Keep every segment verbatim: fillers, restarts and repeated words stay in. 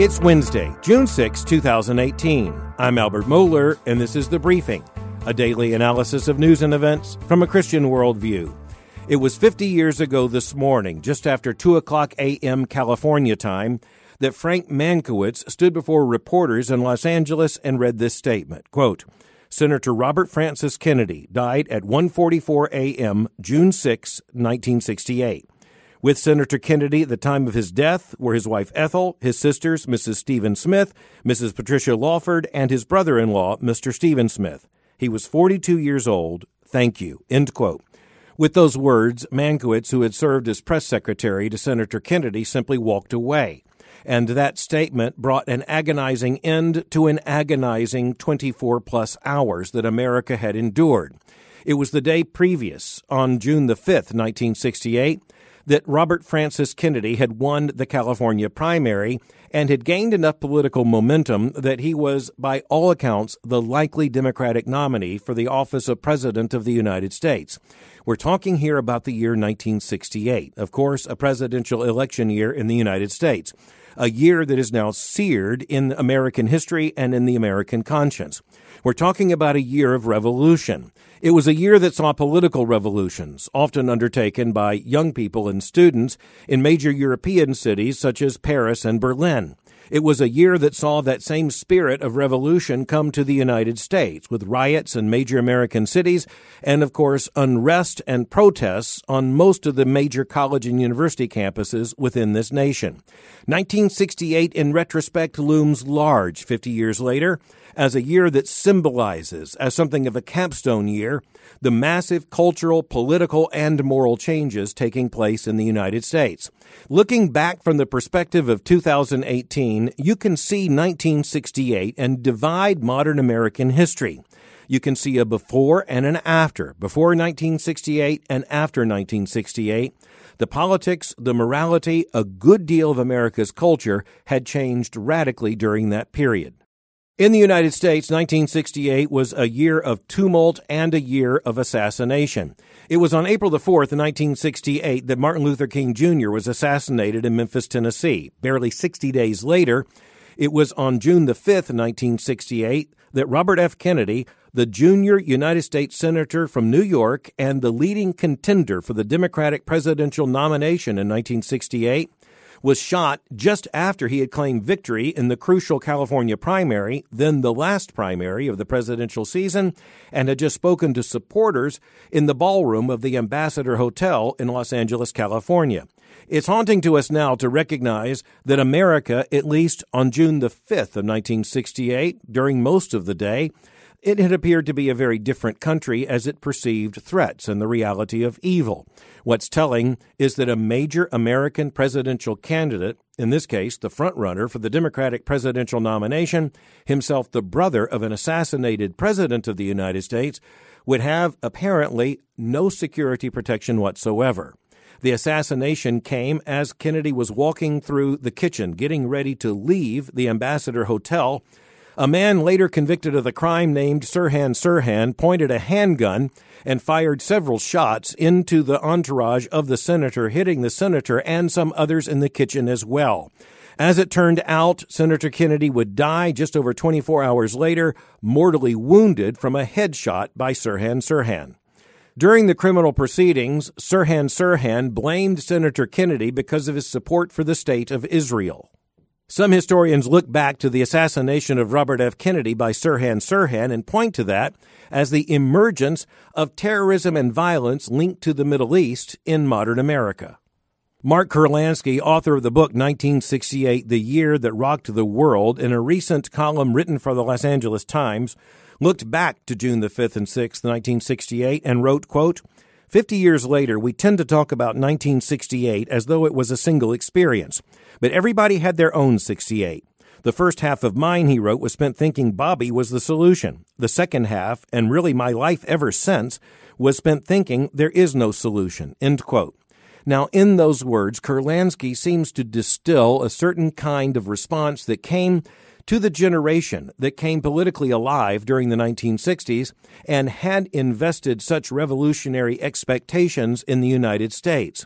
It's Wednesday, June sixth, twenty eighteen. I'm Albert Mohler, and this is The Briefing, a daily analysis of news and events from a Christian worldview. It was fifty years ago this morning, just after two o'clock a.m. California time, that Frank Mankiewicz stood before reporters in Los Angeles and read this statement, quote, Senator Robert Francis Kennedy died at one forty-four a.m., June sixth, nineteen sixty-eight. With Senator Kennedy at the time of his death were his wife Ethel, his sisters, Missus Stephen Smith, Missus Patricia Lawford, and his brother-in-law, Mister Stephen Smith. He was forty-two years old. Thank you. End quote. With those words, Mankiewicz, who had served as press secretary to Senator Kennedy, simply walked away. And that statement brought an agonizing end to an agonizing twenty-four plus hours that America had endured. It was the day previous, on June the fifth, nineteen sixty-eight, that Robert Francis Kennedy had won the California primary and had gained enough political momentum that he was, by all accounts, the likely Democratic nominee for the office of President of the United States. We're talking here about the year nineteen sixty-eight, of course, a presidential election year in the United States, a year that is now seared in American history and in the American conscience. We're talking about a year of revolution. It was a year that saw political revolutions, often undertaken by young people and students in major European cities such as Paris and Berlin. It was a year that saw that same spirit of revolution come to the United States, with riots in major American cities and, of course, unrest and protests on most of the major college and university campuses within this nation. nineteen sixty-eight, in retrospect, looms large fifty years later as a year that symbolizes, as something of a capstone year, the massive cultural, political, and moral changes taking place in the United States. Looking back from the perspective of two thousand eighteen, you can see nineteen sixty-eight and divide modern American history. You can see a before and an after, before nineteen sixty-eight and after nineteen sixty-eight. The politics, the morality, a good deal of America's culture had changed radically during that period. In the United States, nineteen sixty-eight was a year of tumult and a year of assassination. It was on April the fourth, nineteen sixty-eight, that Martin Luther King Junior was assassinated in Memphis, Tennessee. Barely sixty days later, it was on June the fifth, nineteen sixty-eight, that Robert F. Kennedy, the junior United States Senator from New York and the leading contender for the Democratic presidential nomination in nineteen sixty-eight, was shot just after he had claimed victory in the crucial California primary, then the last primary of the presidential season, and had just spoken to supporters in the ballroom of the Ambassador Hotel in Los Angeles, California. It's haunting to us now to recognize that America, at least on June the fifth of nineteen sixty-eight, during most of the day, it had appeared to be a very different country as it perceived threats and the reality of evil. What's telling is that a major American presidential candidate, in this case the frontrunner for the Democratic presidential nomination, himself the brother of an assassinated president of the United States, would have apparently no security protection whatsoever. The assassination came as Kennedy was walking through the kitchen, getting ready to leave the Ambassador Hotel. A man later convicted of the crime named Sirhan Sirhan pointed a handgun and fired several shots into the entourage of the senator, hitting the senator and some others in the kitchen as well. As it turned out, Senator Kennedy would die just over twenty-four hours later, mortally wounded from a headshot by Sirhan Sirhan. During the criminal proceedings, Sirhan Sirhan blamed Senator Kennedy because of his support for the state of Israel. Some historians look back to the assassination of Robert F. Kennedy by Sirhan Sirhan and point to that as the emergence of terrorism and violence linked to the Middle East in modern America. Mark Kurlansky, author of the book nineteen sixty-eight, The Year That Rocked the World, in a recent column written for the Los Angeles Times, looked back to June the fifth and sixth, nineteen sixty-eight, and wrote, quote, Fifty years later, we tend to talk about nineteen sixty-eight as though it was a single experience. But everybody had their own sixty-eight. The first half of mine, he wrote, was spent thinking Bobby was the solution. The second half, and really my life ever since, was spent thinking there is no solution. End quote. Now, in those words, Kurlansky seems to distill a certain kind of response that came to the generation that came politically alive during the nineteen sixties and had invested such revolutionary expectations in the United States.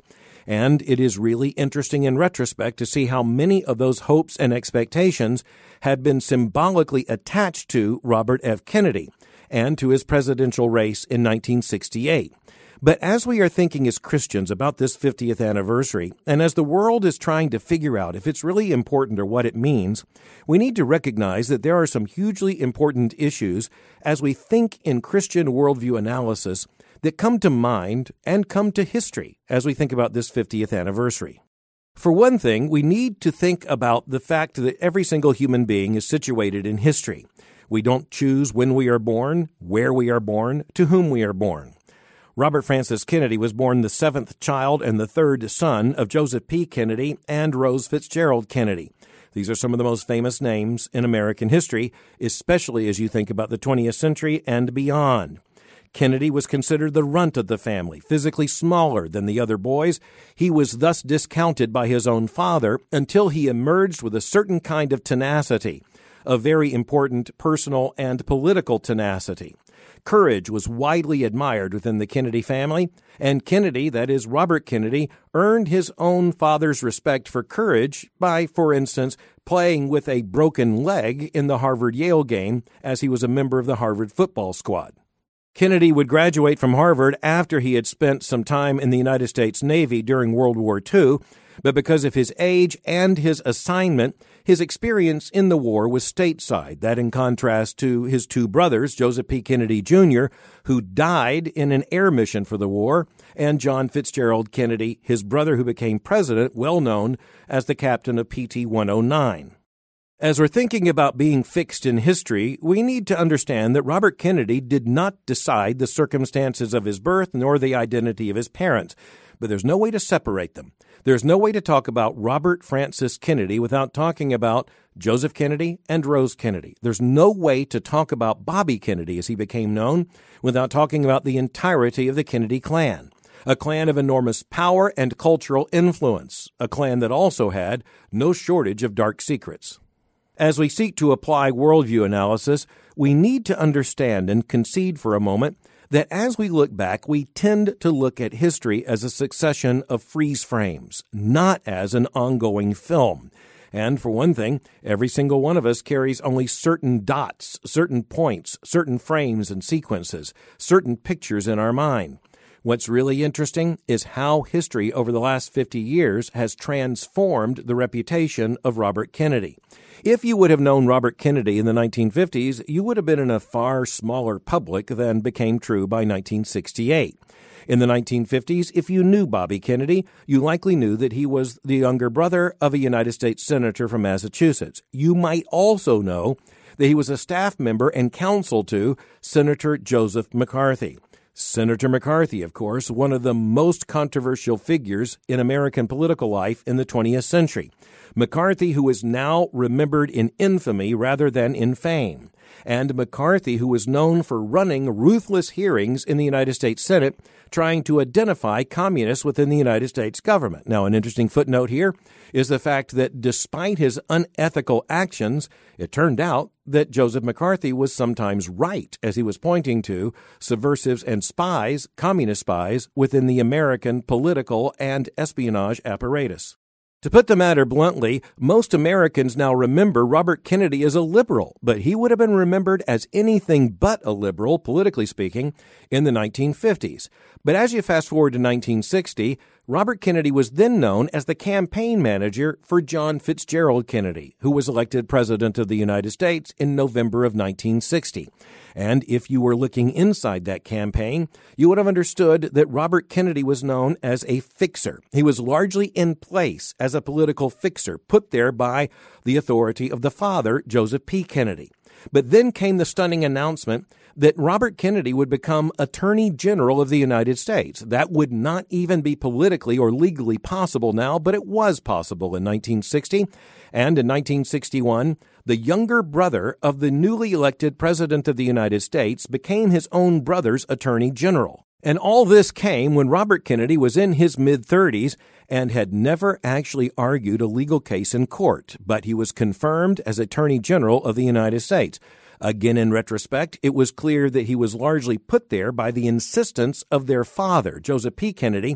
And it is really interesting in retrospect to see how many of those hopes and expectations had been symbolically attached to Robert F. Kennedy and to his presidential race in nineteen sixty-eight. But as we are thinking as Christians about this fiftieth anniversary, and as the world is trying to figure out if it's really important or what it means, we need to recognize that there are some hugely important issues as we think in Christian worldview analysis that come to mind and come to history as we think about this fiftieth anniversary. For one thing, we need to think about the fact that every single human being is situated in history. We don't choose when we are born, where we are born, to whom we are born. Robert Francis Kennedy was born the seventh child and the third son of Joseph P. Kennedy and Rose Fitzgerald Kennedy. These are some of the most famous names in American history, especially as you think about the twentieth century and beyond. Kennedy was considered the runt of the family, physically smaller than the other boys. He was thus discounted by his own father until he emerged with a certain kind of tenacity, a very important personal and political tenacity. Courage was widely admired within the Kennedy family, and Kennedy, that is Robert Kennedy, earned his own father's respect for courage by, for instance, playing with a broken leg in the Harvard-Yale game as he was a member of the Harvard football squad. Kennedy would graduate from Harvard after he had spent some time in the United States Navy during World War Two, but because of his age and his assignment, his experience in the war was stateside. That in contrast to his two brothers, Joseph P. Kennedy Junior, who died in an air mission for the war, and John Fitzgerald Kennedy, his brother who became president, well known as the captain of P T one oh nine. As we're thinking about being fixed in history, we need to understand that Robert Kennedy did not decide the circumstances of his birth nor the identity of his parents, but there's no way to separate them. There's no way to talk about Robert Francis Kennedy without talking about Joseph Kennedy and Rose Kennedy. There's no way to talk about Bobby Kennedy, as he became known, without talking about the entirety of the Kennedy clan. A clan of enormous power and cultural influence, a clan that also had no shortage of dark secrets. As we seek to apply worldview analysis, we need to understand and concede for a moment that as we look back, we tend to look at history as a succession of freeze frames, not as an ongoing film. And for one thing, every single one of us carries only certain dots, certain points, certain frames and sequences, certain pictures in our mind. What's really interesting is how history over the last fifty years has transformed the reputation of Robert Kennedy. If you would have known Robert Kennedy in the nineteen fifties, you would have been in a far smaller public than became true by nineteen sixty-eight. In the nineteen fifties, if you knew Bobby Kennedy, you likely knew that he was the younger brother of a United States senator from Massachusetts. You might also know that he was a staff member and counsel to Senator Joseph McCarthy. Senator McCarthy, of course, one of the most controversial figures in American political life in the twentieth century. McCarthy, who is now remembered in infamy rather than in fame. And McCarthy, who was known for running ruthless hearings in the United States Senate, trying to identify communists within the United States government. Now, an interesting footnote here is the fact that despite his unethical actions, it turned out that Joseph McCarthy was sometimes right as he was pointing to subversives and spies, communist spies, within the American political and espionage apparatus. To put the matter bluntly, most Americans now remember Robert Kennedy as a liberal, but he would have been remembered as anything but a liberal, politically speaking, in the nineteen fifties. But as you fast forward to nineteen sixty, Robert Kennedy was then known as the campaign manager for John Fitzgerald Kennedy, who was elected president of the United States in November of nineteen sixty. And if you were looking inside that campaign, you would have understood that Robert Kennedy was known as a fixer. He was largely in place as a political fixer, put there by the authority of the father, Joseph P. Kennedy. But then came the stunning announcement that Robert Kennedy would become Attorney General of the United States. That would not even be politically or legally possible now, but it was possible in nineteen sixty. And in nineteen sixty-one, the younger brother of the newly elected President of the United States became his own brother's Attorney General. And all this came when Robert Kennedy was in his mid-thirties and had never actually argued a legal case in court, but he was confirmed as Attorney General of the United States. Again, in retrospect, it was clear that he was largely put there by the insistence of their father, Joseph P. Kennedy,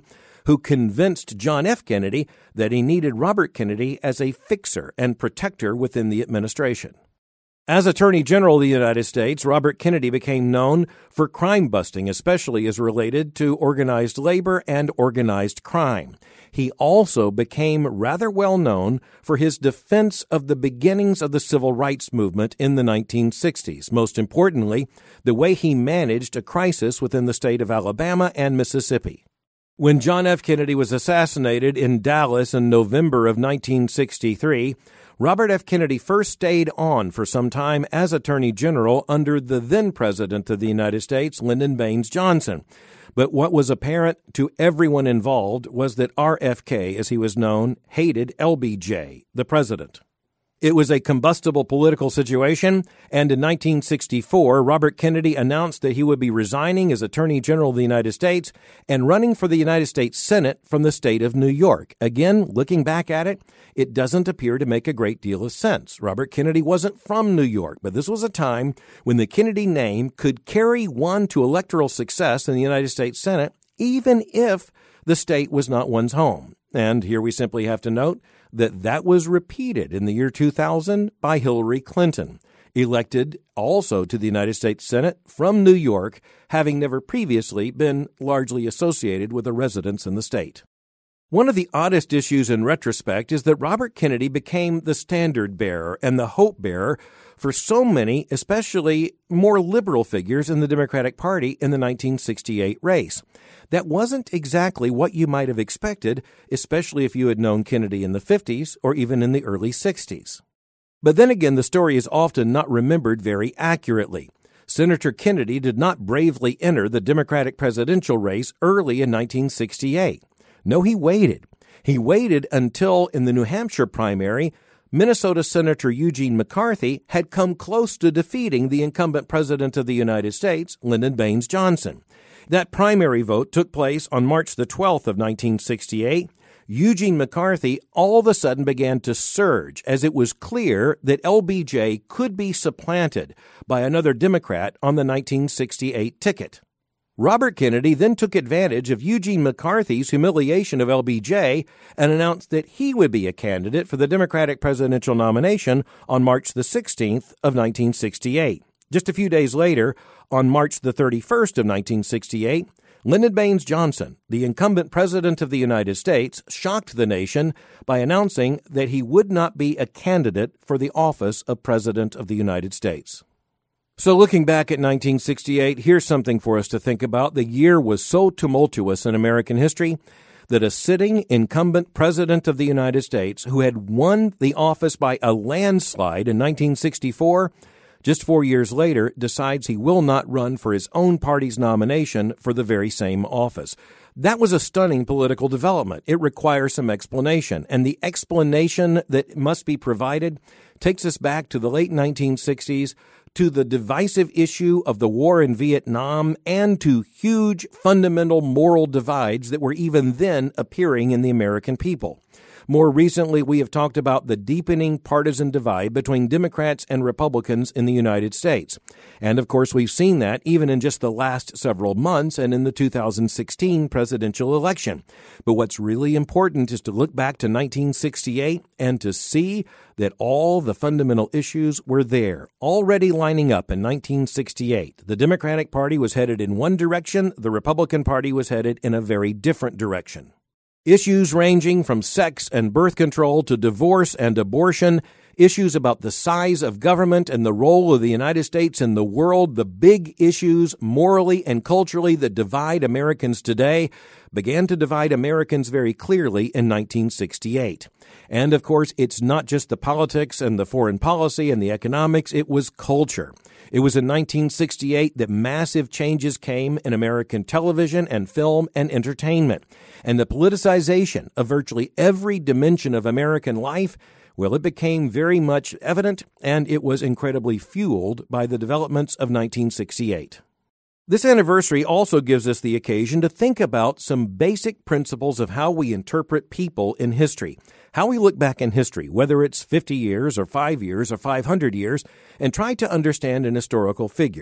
who convinced John F. Kennedy that he needed Robert Kennedy as a fixer and protector within the administration. As Attorney General of the United States, Robert Kennedy became known for crime busting, especially as related to organized labor and organized crime. He also became rather well known for his defense of the beginnings of the civil rights movement in the nineteen sixties. Most importantly, the way he managed a crisis within the state of Alabama and Mississippi. When John F. Kennedy was assassinated in Dallas in November of nineteen sixty-three, Robert F. Kennedy first stayed on for some time as Attorney General under the then President of the United States, Lyndon Baines Johnson. But what was apparent to everyone involved was that R F K, as he was known, hated L B J, the president. It was a combustible political situation, and in nineteen sixty-four, Robert Kennedy announced that he would be resigning as Attorney General of the United States and running for the United States Senate from the state of New York. Again, looking back at it, it doesn't appear to make a great deal of sense. Robert Kennedy wasn't from New York, but this was a time when the Kennedy name could carry one to electoral success in the United States Senate, even if the state was not one's home. And here we simply have to note that that was repeated in the year two thousand by Hillary Clinton, elected also to the United States Senate from New York, having never previously been largely associated with a residence in the state. One of the oddest issues in retrospect is that Robert Kennedy became the standard bearer and the hope bearer for so many, especially more liberal figures in the Democratic Party in the nineteen sixty-eight race. That wasn't exactly what you might have expected, especially if you had known Kennedy in the fifties or even in the early sixties. But then again, the story is often not remembered very accurately. Senator Kennedy did not bravely enter the Democratic presidential race early in nineteen sixty-eight. No, he waited. He waited until, in the New Hampshire primary, Minnesota Senator Eugene McCarthy had come close to defeating the incumbent president of the United States, Lyndon Baines Johnson. That primary vote took place on March the twelfth of nineteen sixty-eight. Eugene McCarthy all of a sudden began to surge as it was clear that L B J could be supplanted by another Democrat on the nineteen sixty-eight ticket. Robert Kennedy then took advantage of Eugene McCarthy's humiliation of L B J and announced that he would be a candidate for the Democratic presidential nomination on March the sixteenth of nineteen sixty-eight. Just a few days later, on March the thirty-first of nineteen sixty-eight, Lyndon Baines Johnson, the incumbent president of the United States, shocked the nation by announcing that he would not be a candidate for the office of President of the United States. So looking back at nineteen sixty-eight, here's something for us to think about. The year was so tumultuous in American history that a sitting incumbent president of the United States who had won the office by a landslide in nineteen sixty-four, just four years later, decides he will not run for his own party's nomination for the very same office. That was a stunning political development. It requires some explanation, and the explanation that must be provided takes us back to the late nineteen sixties, to the divisive issue of the war in Vietnam, and to huge fundamental moral divides that were even then appearing in the American people. More recently, we have talked about the deepening partisan divide between Democrats and Republicans in the United States. And of course, we've seen that even in just the last several months and in the two thousand sixteen presidential election. But what's really important is to look back to nineteen sixty-eight and to see that all the fundamental issues were there, already lining up in nineteen sixty-eight. The Democratic Party was headed in one direction, the Republican Party was headed in a very different direction. Issues ranging from sex and birth control to divorce and abortion, issues about the size of government and the role of the United States in the world, the big issues morally and culturally that divide Americans today, began to divide Americans very clearly in nineteen sixty-eight. And of course, it's not just the politics and the foreign policy and the economics, it was culture. It was in nineteen sixty-eight that massive changes came in American television and film and entertainment. And the politicization of virtually every dimension of American life, well, it became very much evident, and it was incredibly fueled by the developments of nineteen sixty-eight. This anniversary also gives us the occasion to think about some basic principles of how we interpret people in history, how we look back in history, whether it's fifty years or five years or five hundred years, and try to understand an historical figure.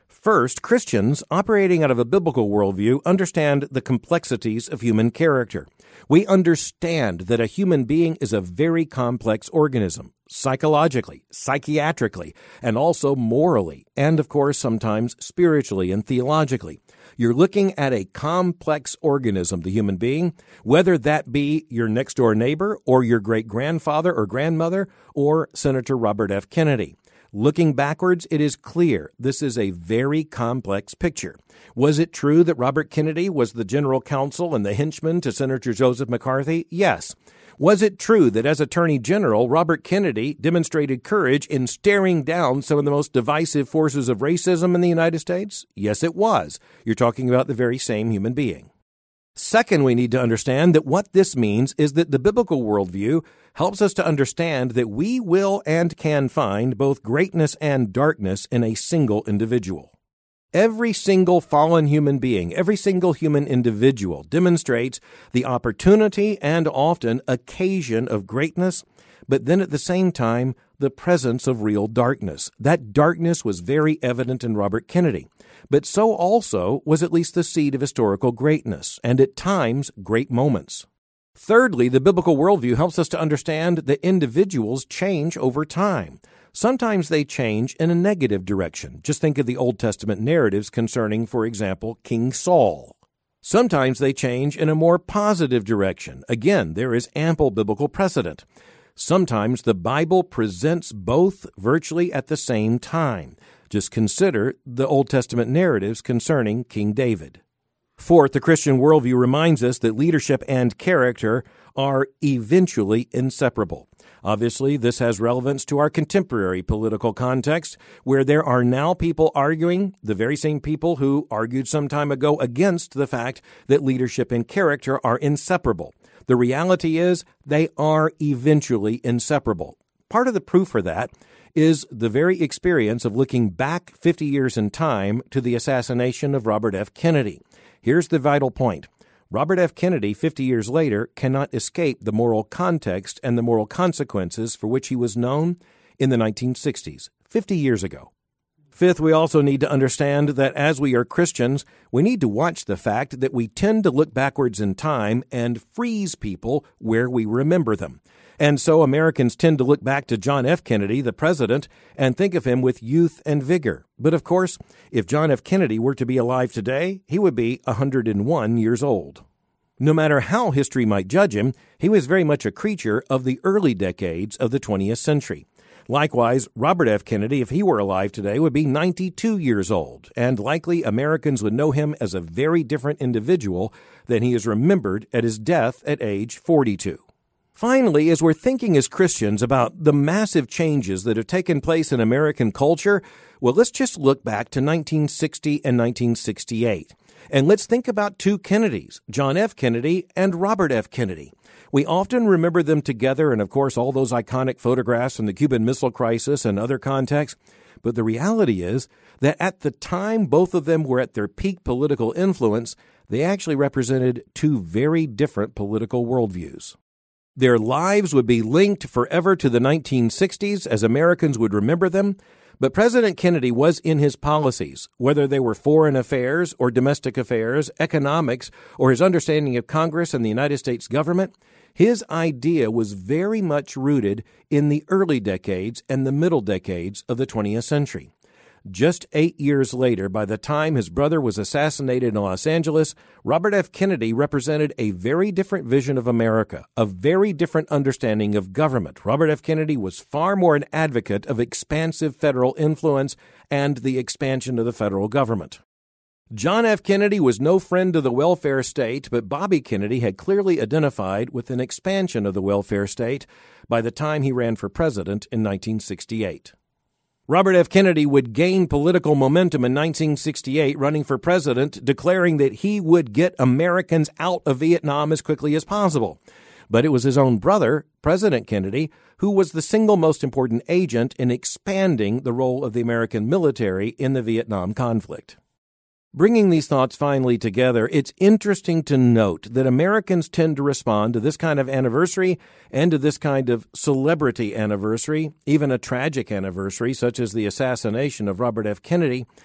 First, Christians operating out of a biblical worldview understand the complexities of human character. We understand that a human being is a very complex organism, psychologically, psychiatrically, and also morally, and of course sometimes spiritually and theologically. You're looking at a complex organism, the human being, whether that be your next-door neighbor or your great-grandfather or grandmother or Senator Robert F. Kennedy. Looking backwards, it is clear this is a very complex picture. Was it true that Robert Kennedy was the general counsel and the henchman to Senator Joseph McCarthy? Yes. Was it true that as Attorney General, Robert Kennedy demonstrated courage in staring down some of the most divisive forces of racism in the United States? Yes, it was. You're talking about the very same human being. Second, we need to understand that what this means is that the biblical worldview helps us to understand that we will and can find both greatness and darkness in a single individual. Every single fallen human being, every single human individual demonstrates the opportunity and often occasion of greatness, but then at the same time, the presence of real darkness. That darkness was very evident in Robert Kennedy, but so also was at least the seed of historical greatness, and at times, great moments. Thirdly, the biblical worldview helps us to understand that individuals change over time. Sometimes they change in a negative direction. Just think of the Old Testament narratives concerning, for example, King Saul. Sometimes they change in a more positive direction. Again, there is ample biblical precedent. Sometimes the Bible presents both virtually at the same time. Just consider the Old Testament narratives concerning King David. Fourth, the Christian worldview reminds us that leadership and character are eventually inseparable. Obviously, this has relevance to our contemporary political context, where there are now people arguing, the very same people who argued some time ago against the fact that leadership and character are inseparable. The reality is they are eventually inseparable. Part of the proof for that is the very experience of looking back fifty years in time to the assassination of Robert F. Kennedy. Here's the vital point. Robert F. Kennedy, fifty years later, cannot escape the moral context and the moral consequences for which he was known in the nineteen sixties, fifty years ago. Fifth, we also need to understand that as we are Christians, we need to watch the fact that we tend to look backwards in time and freeze people where we remember them. And so Americans tend to look back to John F. Kennedy, the president, and think of him with youth and vigor. But of course, if John F. Kennedy were to be alive today, he would be one hundred one years old. No matter how history might judge him, he was very much a creature of the early decades of the twentieth century. Likewise, Robert F. Kennedy, if he were alive today, would be ninety-two years old, and likely Americans would know him as a very different individual than he is remembered at his death at age forty-two. Finally, as we're thinking as Christians about the massive changes that have taken place in American culture, well, let's just look back to nineteen sixty and nineteen sixty-eight. And let's think about two Kennedys, John F. Kennedy and Robert F. Kennedy. We often remember them together, and of course all those iconic photographs from the Cuban Missile Crisis and other contexts. But the reality is that at the time both of them were at their peak political influence, they actually represented two very different political worldviews. Their lives would be linked forever to the nineteen sixties as Americans would remember them, but President Kennedy was in his policies, whether they were foreign affairs or domestic affairs, economics, or his understanding of Congress and the United States government, his idea was very much rooted in the early decades and the middle decades of the twentieth century. Just eight years later, by the time his brother was assassinated in Los Angeles, Robert F. Kennedy represented a very different vision of America, a very different understanding of government. Robert F. Kennedy was far more an advocate of expansive federal influence and the expansion of the federal government. John F. Kennedy was no friend to the welfare state, but Bobby Kennedy had clearly identified with an expansion of the welfare state by the time he ran for president in nineteen sixty-eight. Robert F. Kennedy would gain political momentum in nineteen sixty-eight, running for president, declaring that he would get Americans out of Vietnam as quickly as possible. But it was his own brother, President Kennedy, who was the single most important agent in expanding the role of the American military in the Vietnam conflict. Bringing these thoughts finally together, it's interesting to note that Americans tend to respond to this kind of anniversary and to this kind of celebrity anniversary, even a tragic anniversary such as the assassination of Robert F. Kennedy,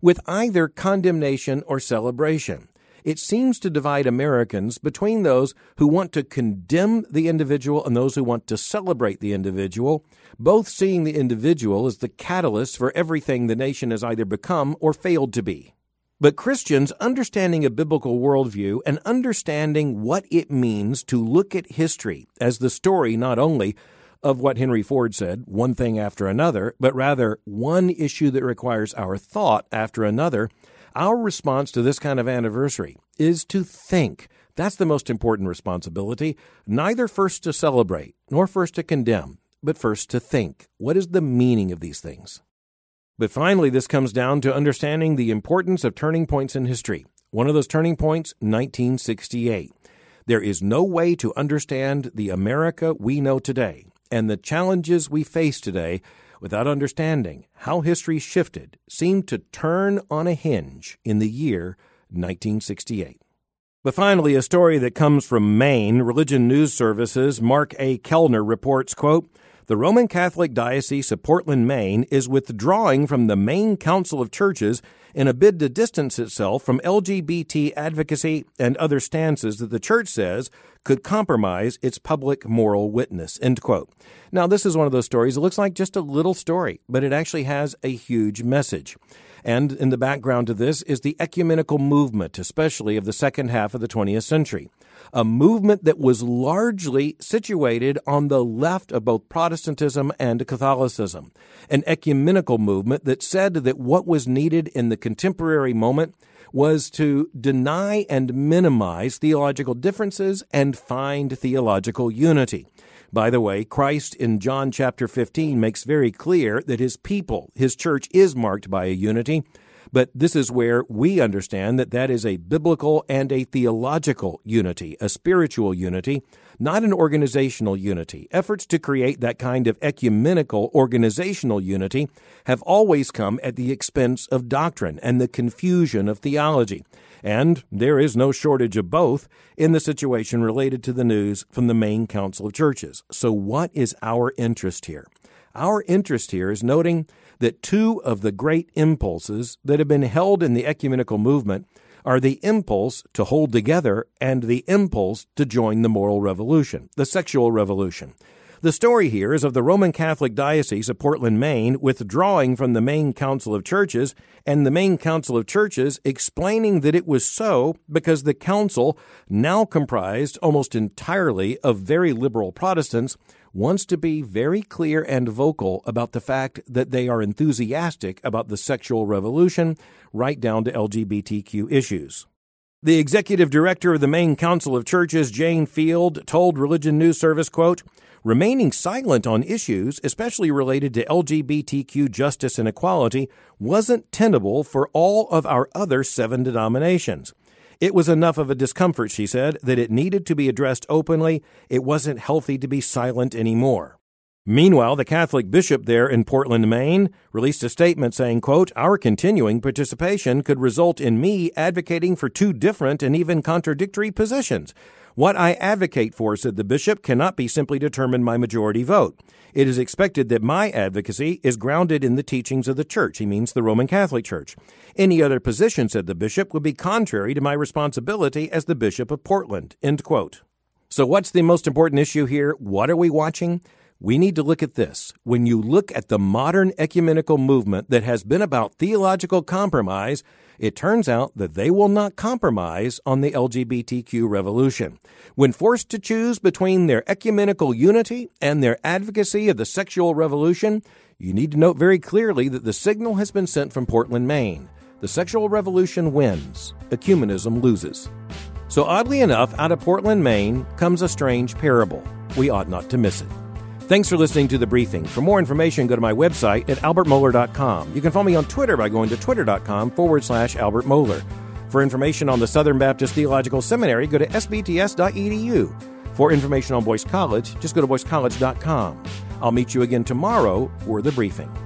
with either condemnation or celebration. It seems to divide Americans between those who want to condemn the individual and those who want to celebrate the individual, both seeing the individual as the catalyst for everything the nation has either become or failed to be. But Christians understanding a biblical worldview and understanding what it means to look at history as the story not only of what Henry Ford said, one thing after another, but rather one issue that requires our thought after another, our response to this kind of anniversary is to think. That's the most important responsibility, neither first to celebrate nor first to condemn, but first to think. What is the meaning of these things? But finally, this comes down to understanding the importance of turning points in history. One of those turning points, nineteen sixty-eight. There is no way to understand the America we know today and the challenges we face today without understanding how history shifted, seemed to turn on a hinge in the year nineteen sixty-eight. But finally, a story that comes from Maine. Religion News Services' Mark A. Kellner reports, quote, "The Roman Catholic Diocese of Portland, Maine, is withdrawing from the Maine Council of Churches in a bid to distance itself from L G B T advocacy and other stances that the church says could compromise its public moral witness," end quote. Now, this is one of those stories. It looks like just a little story, but it actually has a huge message. And in the background to this is the ecumenical movement, especially of the second half of the twentieth century. A movement that was largely situated on the left of both Protestantism and Catholicism. An ecumenical movement that said that what was needed in the contemporary moment was to deny and minimize theological differences and find theological unity. By the way, Christ in John chapter fifteen makes very clear that his people, his church, is marked by a unity. But this is where we understand that that is a biblical and a theological unity, a spiritual unity, not an organizational unity. Efforts to create that kind of ecumenical organizational unity have always come at the expense of doctrine and the confusion of theology. And there is no shortage of both in the situation related to the news from the Maine Council of Churches. So what is our interest here? Our interest here is noting that two of the great impulses that have been held in the ecumenical movement are the impulse to hold together and the impulse to join the moral revolution, the sexual revolution. The story here is of the Roman Catholic Diocese of Portland, Maine, withdrawing from the Maine Council of Churches, and the Maine Council of Churches explaining that it was so because the council, now comprised almost entirely of very liberal Protestants, wants to be very clear and vocal about the fact that they are enthusiastic about the sexual revolution, right down to L G B T Q issues. The executive director of the Maine Council of Churches, Jane Field, told Religion News Service, quote, "Remaining silent on issues, especially related to L G B T Q justice and equality, wasn't tenable for all of our other seven denominations. It was enough of a discomfort," she said, "that it needed to be addressed openly. It wasn't healthy to be silent anymore." Meanwhile, the Catholic bishop there in Portland, Maine, released a statement saying, quote, "Our continuing participation could result in me advocating for two different and even contradictory positions. What I advocate for," said the bishop, "cannot be simply determined by majority vote. It is expected that my advocacy is grounded in the teachings of the Church." He means the Roman Catholic Church. "Any other position," said the bishop, "would be contrary to my responsibility as the Bishop of Portland," end quote. So what's the most important issue here? What are we watching? We need to look at this. When you look at the modern ecumenical movement that has been about theological compromise, it turns out that they will not compromise on the L G B T Q revolution. When forced to choose between their ecumenical unity and their advocacy of the sexual revolution, you need to note very clearly that the signal has been sent from Portland, Maine. The sexual revolution wins. Ecumenism loses. So oddly enough, out of Portland, Maine, comes a strange parable. We ought not to miss it. Thanks for listening to The Briefing. For more information, go to my website at albert mohler dot com. You can follow me on Twitter by going to twitter.com forward slash Albert Mohler. For information on the Southern Baptist Theological Seminary, go to s b t s dot e d u. For information on Boyce College, just go to boyce college dot com. I'll meet you again tomorrow for The Briefing.